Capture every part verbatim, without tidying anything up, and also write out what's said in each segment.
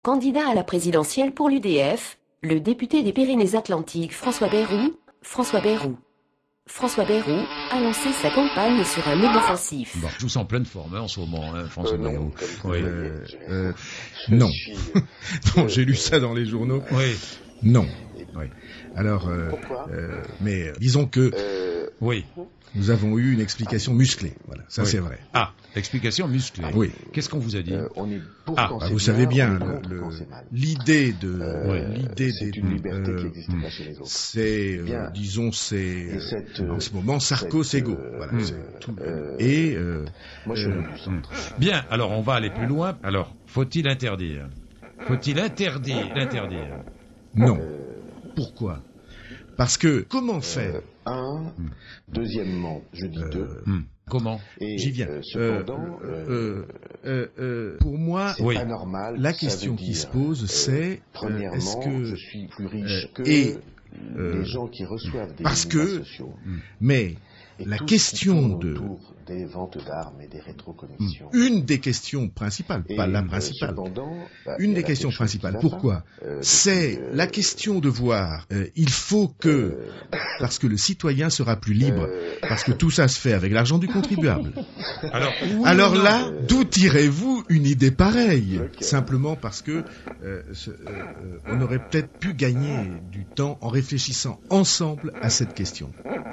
Candidat à la présidentielle pour l'U D F, le député des Pyrénées-Atlantiques François Bayrou, François Bayrou. François Bayrou a lancé sa campagne sur un mode offensif. Bon, je vous sens en pleine forme hein, en ce moment, hein, François Euh, non, Bayrou. comme Oui. euh, Euh, je non. suis, Non, j'ai lu ça dans les journaux. Oui. Non. Oui. Alors, euh, Pourquoi euh, mais euh, disons que euh, Oui. nous avons eu une explication musclée. Voilà, ça Oui. c'est vrai. Ah, explication musclée. Oui. Qu'est-ce qu'on vous a dit euh, on est pour Ah, quand Bah, c'est vous bien, savez bien, on est le- contre le- quand c'est mal. l'idée de, Euh, ouais, l'idée c'est des, une liberté euh, qui n'existe hmm. pas chez les autres. c'est, euh, Bien. disons, c'est Et euh, cette, en euh, ce moment Sarko cette, Sego. euh, Voilà, hmm. c'est tout. euh, Et euh, Moi, je euh, suis du centre. Bien, alors on va aller plus loin. Alors, faut-il interdire Faut-il interdire Interdire. non. Euh, Pourquoi? Parce que comment faire? euh, un. Deuxièmement, je dis Euh, deux. Hmm. Comment Et J'y viens. euh, cependant, Euh, euh, euh, euh, euh, pour moi, c'est oui. pas normal. la ça question veut qui dire, se pose, euh, c'est euh, premièrement, est-ce que je suis plus riche euh, que et, les euh, gens qui reçoivent des parce minima que- sociaux. mais Et la tout ce qui question tourne de- autour des ventes d'armes et des rétrocommissions. une des questions principales, Et, pas la euh, principale, cependant, bah, il une y a des là questions quelque chose qui principales. va Pourquoi? pas. Euh, C'est depuis, euh, la question de voir, euh, il faut que, euh, parce que le citoyen sera plus libre, euh, parce que tout ça se fait avec l'argent du contribuable. Alors, oui Alors ou non là, d'où tirez-vous une idée pareille? Ok. Simplement parce que euh, ce- euh, euh, on aurait peut-être pu gagner du temps en réfléchissant ensemble à cette question.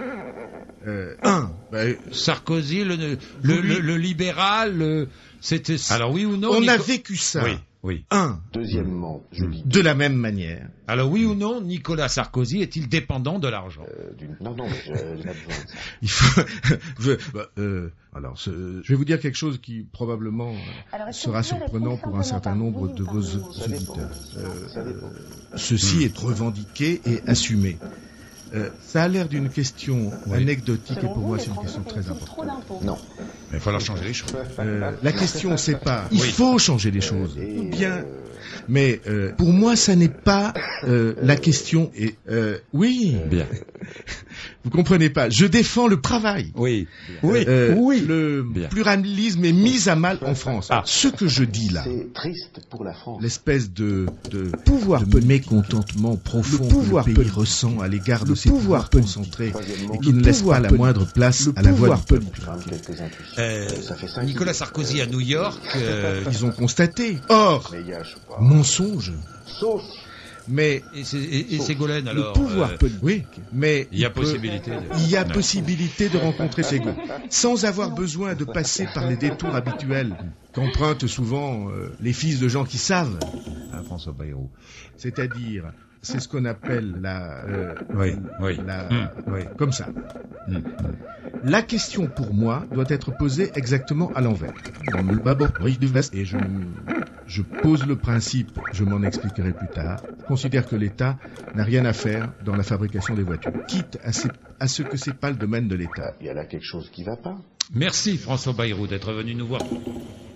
Euh, un, bah, Sarkozy, le, le, Vous lui- le, le libéral, le- c'était. Alors oui ou non on a Nico- vécu ça. Oui, oui. Un, Deuxièmement, je dis de la même manière. Alors oui ou non, Nicolas Sarkozy est-il dépendant de l'argent euh, d'une- non, non, mais je, je n'ai besoin de ça. Il faut. je- bah, euh, alors, ce- je vais vous dire quelque chose qui probablement euh, Alors, est-ce que sera vous pouvez surprenant répondre pour un certain simplement nombre par de oui ou vos par non? Ça dépend. auditeurs. Euh, Ça dépend. Ceci est revendiqué et assumé. Euh, ça a l'air d'une question Oui. anecdotique et Selon pour vous, moi les c'est une Français question très payent-ils importante. trop d'impôts Non. Il va falloir changer les choses. Euh, la question c'est pas, il Oui. faut changer les choses, Et, bien, euh, mais euh, pour moi ça n'est pas euh, la question. Et euh, oui, Bien. vous comprenez pas. Je défends le travail. Oui. Oui. Euh, oui. Le Bien. pluralisme est mis à mal en France. Ah. Ce que je dis là, c'est triste pour la France. l'espèce de, de pouvoir de mécontentement profond Le pouvoir que le pays politique. ressent à l'égard de Le ses pouvoir pouvoirs politique. concentrés Troisièmement, et qui Le ne laisse pouvoir pas la politique. moindre place Le à la voix pouvoir du peuple. politique. quand même quelques intuitions. Euh, Ça fait cinq Nicolas minutes. Sarkozy à New York. euh, Ils ont constaté. Or, Mais il y a, je sais pas. mensonge. Sauf. Mais et c'est- et- et Ségolène Le alors. pouvoir euh, politique. oui, mais Il y a peut- possibilité. De... il y a Non. possibilité de rencontrer Sego sans avoir besoin de passer par les détours habituels qu'empruntent souvent euh, les fils de gens qui savent. Hein, François Bayrou. C'est-à-dire, c'est ce qu'on appelle la, euh, Oui, oui. la- Hum, oui. comme ça. Hum, hum. La question pour moi doit être posée exactement à l'envers. Dans le bas bord, oui, du veste. Et je, je pose le principe, je m'en expliquerai plus tard. Je considère que l'État n'a rien à faire dans la fabrication des voitures, quitte à, ces- à ce que c'est pas le domaine de l'État. Il y a là quelque chose qui va pas. Merci François Bayrou d'être venu nous voir.